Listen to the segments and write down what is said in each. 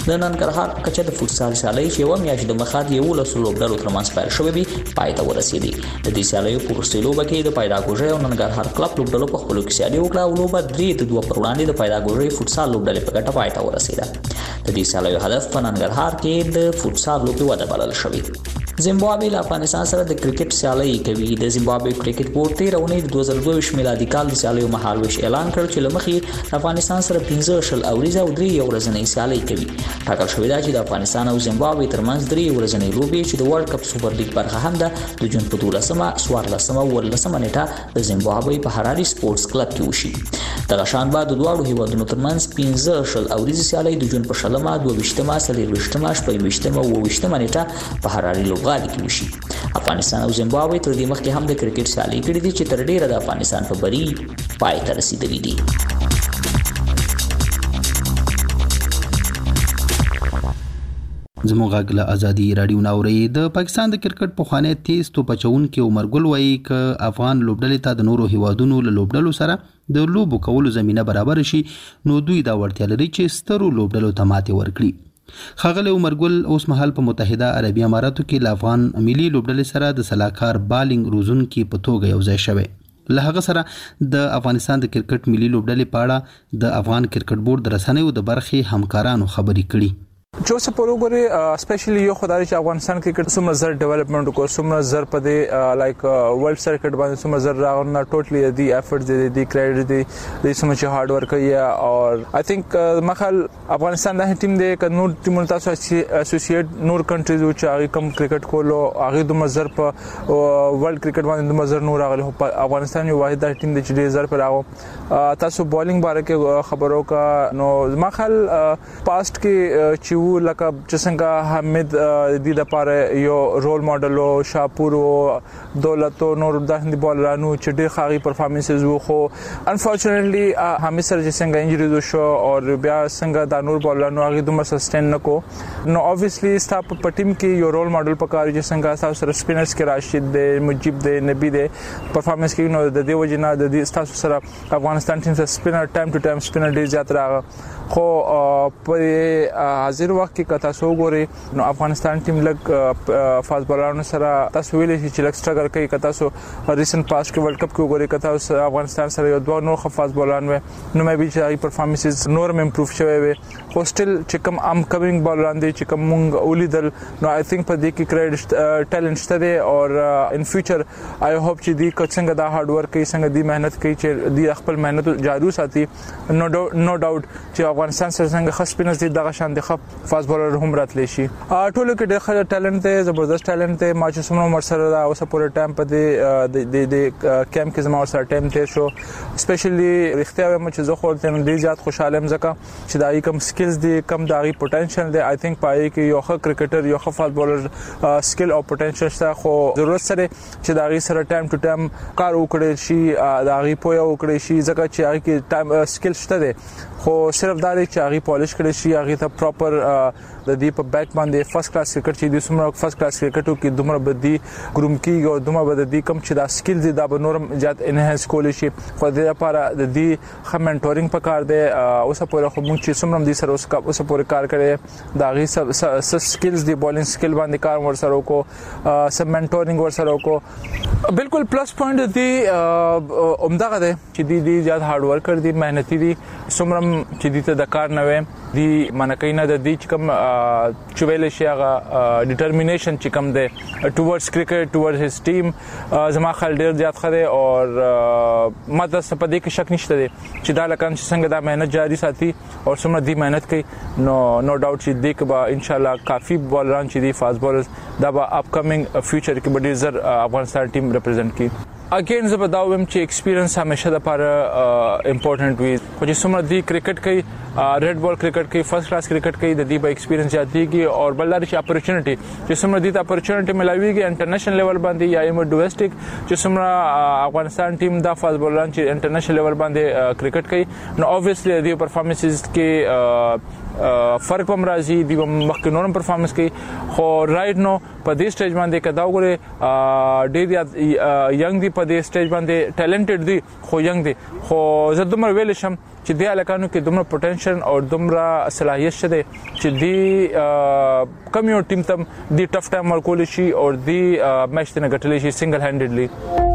د ننګرهار کچه د فوتسال سیالۍ چې یوه میاشت د مخه د 11 لوبډلو ترمنځ پیل شوې وي پای ته ورسېدې. د دې سیالیو په وروستۍ لوبه کې د پیداګوژۍ او ننګرهار کلب لوبډلو په خپلو کې سیالي وکړه او لوبه 3-2 پر وړاندې د پیداګوژۍ فوتسال لوبډلې په ګټه پای ته ورسېده. د دې سیالیو هدف په ننګرهار کې د فوتسال لوبې وده بلل شوی. زیمبابوې له افغانستان سره د کرکټ سیالۍ کوي. د زیمبابوې کرکټ بورډ 13 اونۍ د 2022 میلادي کال د سیالیو مهالویش اعلان کړ چې لمخې افغانستان سره 15 اوریزه او 3 ورځنۍ سیالۍ کوي. ټاکل شوی دا چې د افغانستان او زیمبابوې ترمنځ 3 ورځنۍ لوبې چې د ورلد کپ سوپر لیګ برخه هم ده د جون په 12مه 14مه او 18مه نیټه د زیمبابوې په هراري سپورتس کلب کې وشي. دغه شان بعد د دواړو هیوادونو ترمنځ 15 اوریزه سیالۍ د جون په 20مه 22مه 23مه 28مه او 28مه نیټه په هراري لوبغالي کې وشي. افغانستان او زیمبابوې تر دې مخکې هم د کرکټ سیالۍ کړې دي چې تر ډیره د افغانستان په بری پای ته رسیدلې دي. زموږ غږ له ازادي رادیو ناوري. د پاکستان د کرکټ پخوانی تیز توپ چون کې عمر ګل وایي ک افغان لوبډلې ته د نورو هیوادونو له لوبډلو سره د لوبو کولو زمينه برابر شي نو دوی دا وړتیا لري چې سترو لوبډلو ته ماتې ورکړي. خاغلی عمر ګل اوس مهال په متحده عربي اماراتو کې له افغان ملي لوبډلې سره د سلاکار بالینګ روزونکي په توګه یو ځای شوی. له هغه سره د افغانستان د کرکټ ملي لوبډلې په اړه د افغان کرکټ بورډ د رسنیو د برخې همکارانو خبرې کړي. جو سپورو غوري سپیشلی یو خدای چې افغانستان کرکټ سمره زر ډیولپمنٹ کو سمره زر په دې لایک ورلد سرکټ باندې سمره زر راغونه ټوټلی دی افورټس دی کریډټ دی سمره چې هارد ورک کوي او آی تھنک مخال افغانستان د ټیم دی ک نور ټیمونو تاسو اسوسییټ نور کنټریز او چې هغه کم کرکټ کولو هغه د مزر په ورلد کرکټ باندې د مزر نور راغلی افغانستان یو واحد ټیم دی چې زر پر راغو. تاسو بالینګ باره کې خبرو کا نو مخال پاست کې لکه چې څنګه حمید د لپاره یو رول ماډل او شاپور او دولت او نور د هندي بالرانو چې ډېر ښه پرفارمنسز وو خو انفورچونټلی حمید سره چې څنګه انجری شو او بیا څنګه د نور بالرانو هغه دومره سسټین نکو نو obviously سټاپ په ټیم کې یو رول ماډل پکاري چې څنګه تاسو سره سپینرز کې راشد دی مجيب دی نبی دی پرفارمنس کې نو د دې وجنه د دې تاسو سره افغانستان ټیم سره سپینر ټایم ټو ټایم سپینر ډیر زیات راغ خو په حاضر وخت کې تاسو ګوري نو افغانستان ټیم لګ فاست بالرانو سره تاسو ویلې چې لګ سټرګل کوي کته تاسو ریسنت پاس کې ورلد کپ کې ګوري کته تاسو افغانستان سره یو دوه نور فاست بالران و نو مې به چې پرفارمنسز نور امپروف شوی وي خو سټیل چې کوم ام کمینګ بالران دي چې کوم مونږ اولیدل نو آی تھنک په دې کې کریډټ ټیلنټ شته دي او ان فیوچر آی هوپ چې دې څنګه دا هارد ورک کوي څنګه دې مهنت کوي چې دې خپل مهنت جارو ساتي نو ډاوټ چې افغانستان سره څنګه خاص پینس دي دغه شان دي خپ فاست بالر هم راتلی شي ټولو کې ډېر ټیلنټ دی زبردست ټیلنټ دی ما چې څومره عمر سره دا اوسه پوره ټایم په دې د کیمپ کې زما سره ټایم تیر شو سپیشلی رښتیا وایم چې زه خو ته ډېر زیات خوشاله یم ځکه چې دا کوم سکلز دي کم دا غي پوتنشل دی آی تھنک پای کې یو ښه کرکټر یو ښه فاست بالر سکل او پوتنشل شته خو ضرورت سره چې دا غي سره ټایم ټو ټایم کار وکړي شي دا غي پویا وکړي شي ځکه چې هغه کې ټایم سکل شته دی خو صرف دا چې هغه پالیش کړي شي هغه ته پراپر د دې په بیک باندې فرست کلاس کرکټ چې د سمره فرست کلاس کرکټو کې دومره بدی ګروم کیږي او دومره بد دي کم چې دا سکلز دي دا به نورم زیات انهانس کول شي خو د لپاره د دې خه منټورینګ پکار دی اوسه پوره خو موږ چې سمره د سره اوسه پوره کار کړي دا غي سب سکلز دی بالینګ سکل باندې کار ور سره وکړو سب منټورینګ ور سره وکړو بالکل پلس پوینټ دی عمدغه دی چې دی زیات هارد ورکر دي مهنتي دي سمره چې دې ته د کار نه وي دی منکینه د دې چې کوم چویل شي هغه ډیټرمینیشن چې کوم دی ټوورډز کرکټ ټوورډز هیز ټیم زما خل ډیر زیات خره او ماته سپدې کې شک نشته دی چې دا لکه څنګه دا مهنت جاری ساتي او سمره دی مهنت کوي نو ډاوټ چې دی که به ان شاء الله کافی بالران چې دی فاست بالرز دا به اپ کمینګ فیوچر کې به ډیر زر افغانستان ټیم ریپرزینټ کوي اگین زه به دا وایم چې ایکسپیرینس همیشه د لپاره امپورټنٹ وي خو چې څومره دی کرکټ کوي ریډ بال کرکټ کوي فرست کلاس کرکټ کوي د دې به ایکسپیرینس زیاتېږي او بل لري چې اپورچونټي چې څومره دې ته اپورچونټي ملاويږي انټرنیشنل لیول باندې یا ایم ډومېسټک چې څومره افغانستان ټیم دا فاست بالران چې انټرنیشنل لیول باندې کرکټ کوي نو obviously د پرفارمنسز کې فرق هم راځي دی مخکې نورم پرفارمنس کوي خو رائټ نو په دې سټیج باندې کدا وګوره ډېر ینګ دی په دې سټیج باندې ټیلنټډ دی خو ینګ دی خو زه دومره ویل شم چې د الکانو کې دومره پوتنشل او دومره صلاحیت شته چې دی کم یو ټیم تم دی ټف ټایم ورکول شي او دی میچ ته غټلی شي سنگل هینډډلی.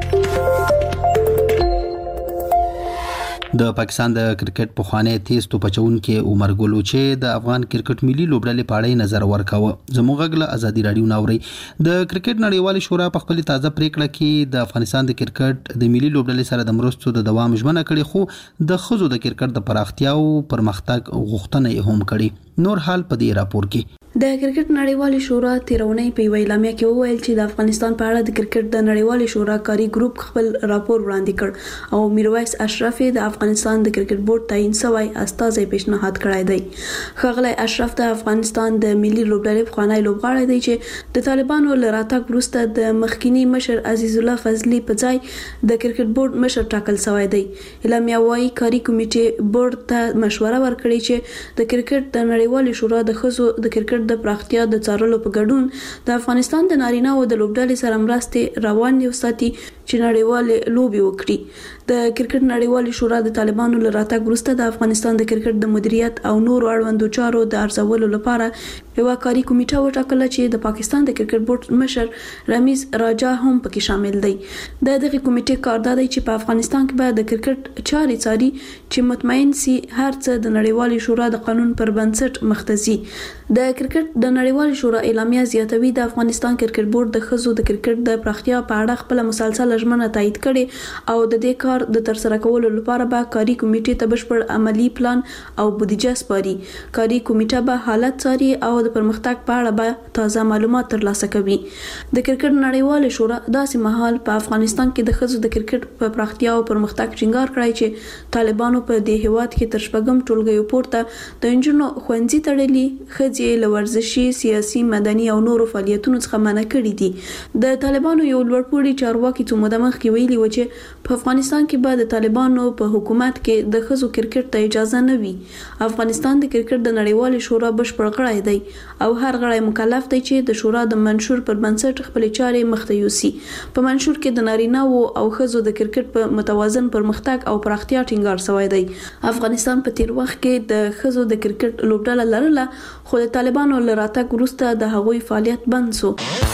د پاکستان د کرکټ پخوانی تیز توپچونکي عمر ګل چې د افغان کرکټ ملي لوبډلې په اړه نظر ورکاوه. زموږ غږ له ازادي رادیو ناوري د کرکټ نړیوال شورا په خپل تازه پریکړه کې د افغانستان د کرکټ د ملي لوبډلې سره د مرستو د دوام ژمنه کړې خو د ښځو د کرکټ د پراختیا او پرمختګ غوښتنه یې هم کړې. نور حال په دې راپور کې د کرکټ نړیوال شورا تیرونی په اعلامیه کې وویل چې د افغانستان په اړه د کرکټ د نړیوال شورا کاری ګروپ خپل راپور وړاندې کړ او میرویس اشرف د افغانستان د کرکټ بورډ تعین شوی استازی پیشنهاد کړی دی. ښاغلی اشرف د افغانستان د ملي لوبډلې پخوانی لوبغاړی دی چې د طالبانو له راتګ وروسته د مخکینی مشر عزیز الله فضلي په ځای د کرکټ بورډ مشر ټاکل شوی دی. اعلامیه وايي کاری کمیټې بورډ ته مشوره ورکړي چې د کرکټ د نړیوال شورا د ښځو د کرکټ د پراختیا د څارلو په ګډون د افغانستان د نارینه او د لوبډلې سره مرستې روان وساتي چې نړیوال لوبي وکړي. د کرکټ نړیوال شورا د طالبانو له راتګ وروسته د افغانستان د کرکټ د مدیریت او نورو اړوندو چارو د ارزولو لپاره یو کاری کمیټه وټاکله چې د پاکستان د کرکټ بورډ مشر رمیز راجا هم پکې شامل دی. د دغه کمیټې کار دی چې په افغانستان کې به د کرکټ چاري څاري چې مطمئن سي هر څه د نړیوال شورا د قانون پر بنسټ مختزي. د کرکټ د نړیوال شورا اعلامیه زیاتوي د افغانستان کرکټ بورډ د ښځو د کرکټ د پراختیا په اړه خپل مسلسل ژمنه تایید کړي او د دې کار د ترسره کولو لپاره به کاری کمیټې ته بشپړ عملی پلان او بودیجه سپاري. کاری کمیټه به حالت څاري او د پرمختګ په اړه به تازه معلومات ترلاسه کوي. د کرکټ نړیوال شورا داسې مهال په افغانستان کې د ښځو د کرکټ په پراختیا او پرمختګ ټینګار کړی چې طالبانو په دې هیواد کې تر شپږم ټولګیو پورته د انجونو ښوونځي تړلي، ښځې له ورزشي، سیاسي، مدني او نورو فعالیتونو څخه منع کړي دي. د طالبانو یو لوړپوړي چارواکي څو موده مخکې ویلي و چې په افغانستان کې به د طالبانو په حکومت کې د ښځو کرکټ ته اجازه نه وي. افغانستان د کرکټ د نړیوال شورا بشپړ غړی دی او هر غړی مکلف دی چې د شورا د منشور پر بنسټ خپل چارې مخته یوسي. په منشور کې د نارینه او ښځو د کرکټ په متوازن پرمختګ او پراختیا ټینګار شوی دی. افغانستان په تیر وخت کې د ښځو د کرکټ لوبډله لرله خو د طالبانو له راتګ وروسته د هغوی فعالیت بند شو.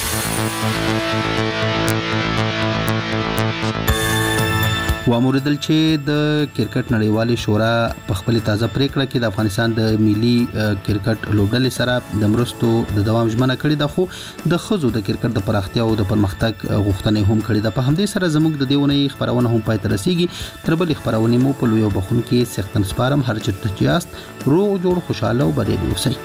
واموردل چې د کرکټ نړیوال شورا په خپل تازه پریکړه کې د افغانستان د ملي کرکټ لوبډلې سره د مرستو د دوام ژمنه کړې ده خو د ښځو د کرکټ د پراختیا او د پرمختګ غوښتنه هم کړې ده. په همدې سره زموږ د دیونې خبرونه هم پای ته رسیږي. تر بلې خبرونه مو په لوی بخون کې سختن سپارم. هر چیرته چې یاست روغ جوړ خوشاله او بریالي اوسئ.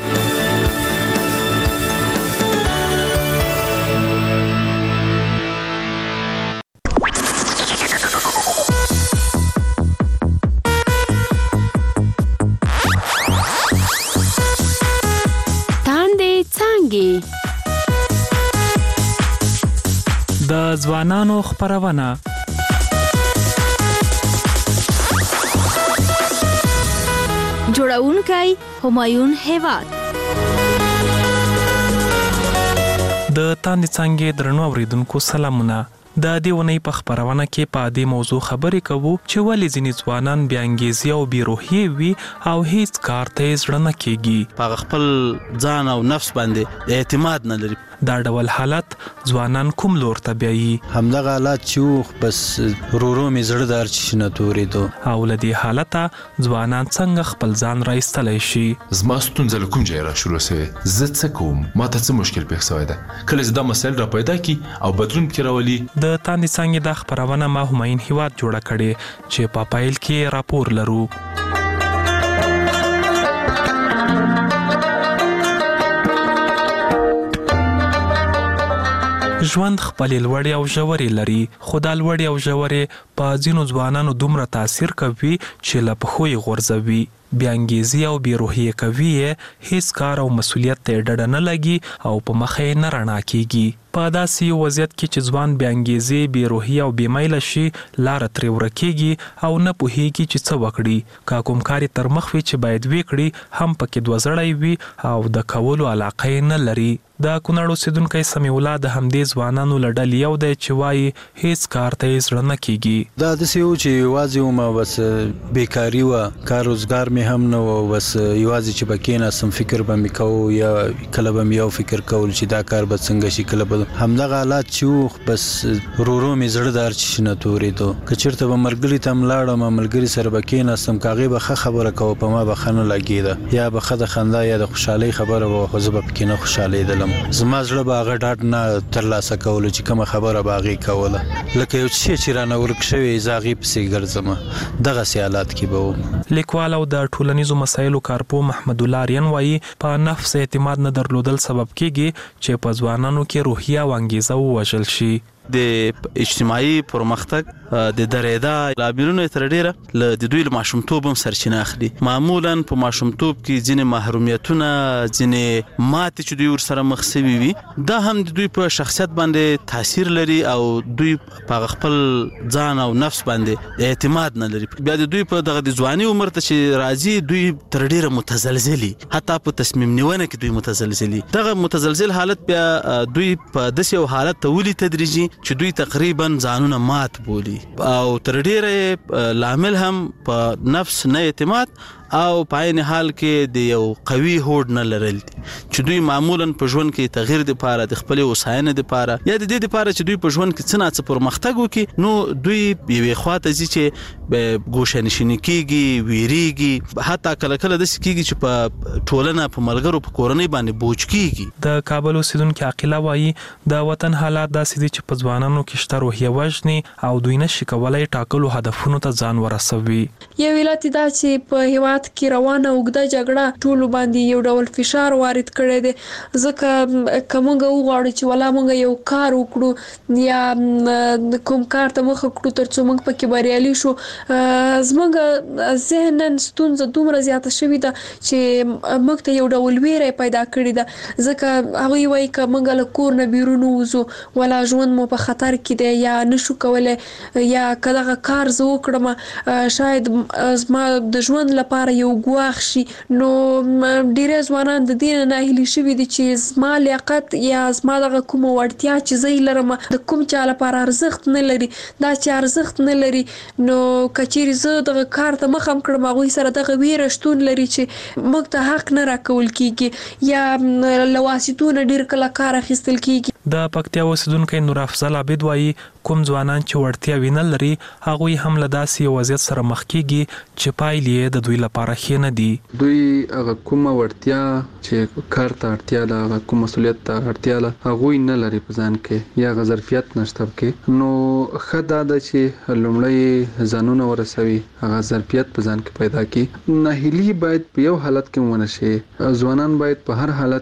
د ځوانانو خبرونه جوړونکی همایون هیواد د تاندې څانګې درنو اوریدونکو سلامونه. د دې ونې په خبرونه کې په دې موضوع خبرې کوو چې ولې ځینې ځوانان بې انګیزې او بې روحیې وي او هیڅ کار ته یې زړه نه کېږي. په خپل ځان او نفس باندې اعتماد نه لري. دا ډول حالت ځوانان کوم لور ته بیایي؟ همدغه حالت چې بس ورو مې زړه د هر څه نه تورېدو. او له دې حالته ځوانان څنګه خپل ځان راایستلی شي؟ زما ستونزه له کوم ځایه راشروع سوې؟ زه څه کوم؟ ماته څه مشکل پېښ سوی ده؟ کله چې دا مسایل را پیدا کړي او بدلون پکې راولي. د تاندې څانګې دا خپرونه ما همایون هیواد جوړه کړې چې په پایل کې راپور لرو. ژوند خپل لوړې او ژورې لري خو دا لوړې او ژورې په ځینو ځوانانو دومره تاثیر کوي چې له پښو یې غورځوي. بیانګیزي او بیروحیه کوي هیڅ کار او مسولیت ته ډډه نه لګي او په مخې نه رڼا کیږي. په داسې وضعیت کې چې ځوان بیانګیزي بیروحیه او بیمیله شي لاره ترې ورکیږي او نه پوهیږي چې څه وکړي. که کوم کار تر مخ وي چې باید وکړي هم پکې دوزړی وي او د کولو علاقه نه لري. د کونړ اوسیدونکی سمیع الله د همدې ځوانانو له ډلې یو دی چې وایي هیڅ کار ته یې زړه نه کیږي. دا داسې و چې یوازې وم بس بیکاري وه، کار روزګار مې هم نه و، بس یوازې چې به کېناستم فکر به مې کوو یا کله به مې یو فکر کول چې دا کار به څنګه شي، کله به همدغه حالات چې و بس ورو مې زړه د هر څه نه تورېدو. که چېرته به ملګري ته هم لاړم ملګري سره به کېناستم که هغې به ښه خبره کوه په ما به ښه نه لګېده، یا به ښه د خندا یا د خوشحالۍ خبره به خو زه به پکې نه خوشحالېدلم. زما زړه به هغه ډاډ نه ترلاسه کولو چې کومه خبره به هغې کوله، لکه یو شی چې رانه ورک شوی زه هغې پسې ګرځم. دغسې حالات کې به وم. لیکوال او د ټولنیزو مسایلو کارپوه محمد الله آریان وایي په نفس اعتماد نه درلودل سبب کیږي چې په ځوانانو کې روحیه او انګیزه ووژل شي. د اجتماعي پرمختګ د درېدا لاملونو تر ډیره له د دوی ماشومتوب هم سرچینه اخلي. معمولا په ماشومتوب کې ځینې محرومیتونه، ځینې ماتې چې دوی ورسره مخ شوي وي، دا هم د دوی په شخصیت باندې تاثیر لري او دوی په خپل ځان او نفس باندې اعتماد نه لري. بیا د دوی په دغه د ځواني عمر ته چې راځي دوی تر ډیره متزلزلي، حتی په تصمیم نیونه کې دوی متزلزلي. دغه متزلزل حالت بیا دوی په داسې یو حالت ته ولي تدریجي چې دوی تقریبا ځانونه مات بولي او تر ډیره لامل هم په نفس نه اعتماد او په عین حال کې د یو قوي هوډ نه لرل چې دوی معمولا په ژوند کې تغییر د پاره د خپل وساینې د پاره یا د دې د پاره چې دوی په ژوند کې څه نه څه پرمختګ وکړي، نو دوی یوې خواته ځي چې ګوشه نشیني کیږي، ویریږي، حتی کله کله داسې کیږي چې په ټولنه په ملګرو په کورنۍ باندې بوج کیږي. د کابل اوسیدونکي عقیله وایي د وطن حالات داسې دي چې په ځوانانو کې شته روحیه وژني او دوی نشي کولای ټاکلو هدفونو ته ځان ورسوي. یو علت دا چې په هیواد کې روانه اوږده جګړه ټولو باندې یو ډول فشار وارد کړی دی، ځکه که موږ وغواړو چې ولا موږ یو کار وکړو یا کوم کار ته مخه کړو تر څو موږ پکې بریالي شو، زموږ ذهناً ستونزه دومره زیاته شوې ده چې موږ ته یو ډول ویره پیدا کړې ده، ځکه هغوی وایي که موږ له کور نه بیرون ووځو ولا ژوند مو په خطر کې دی یا نشو کولی، یا که دغه کار زه وکړم شاید زما د ژوند لپاره یو ګواښ شي. نو ډیری ځوانان د دې نه ناهیلي شوي دي چې زما لیاقت یا زما دغه کومه وړتیا چې زه یې لرم د کوم چا لپاره ارزښت نه لري. دا چې ارزښت نه لري نو که چیرې زه دغه کار ته مخه هم کړم هغوی سره دغه ویره شتون لري چې موږ ته حق نه راکول کیږي یا له واسطو نه ډیر کله کار اخیستل کیږي. د پکتیا اوسیدونکی نور افضل عابد وایي کوم ځوانان چې وړتیاوې نه لري هغوی هم له داسې یو وضعیت سره مخ کیږي چې پایلې یې د دوی لپاره ښې نه دي. دوی هغه کومه وړتیا چې کار ته اړتیا ده، هغه کوم مسؤلیت ته اړتیا ده هغوی نه لري په ځان کې یا هغه ظرفیت نشته پکې، نو ښه دا ده چې لومړی ځانونه ورسوي، هغه ظرفیت په ځان کې پیدا کړي. ناهیلي باید په یو حالت کې ونه شي. ځوانان باید په هر حالت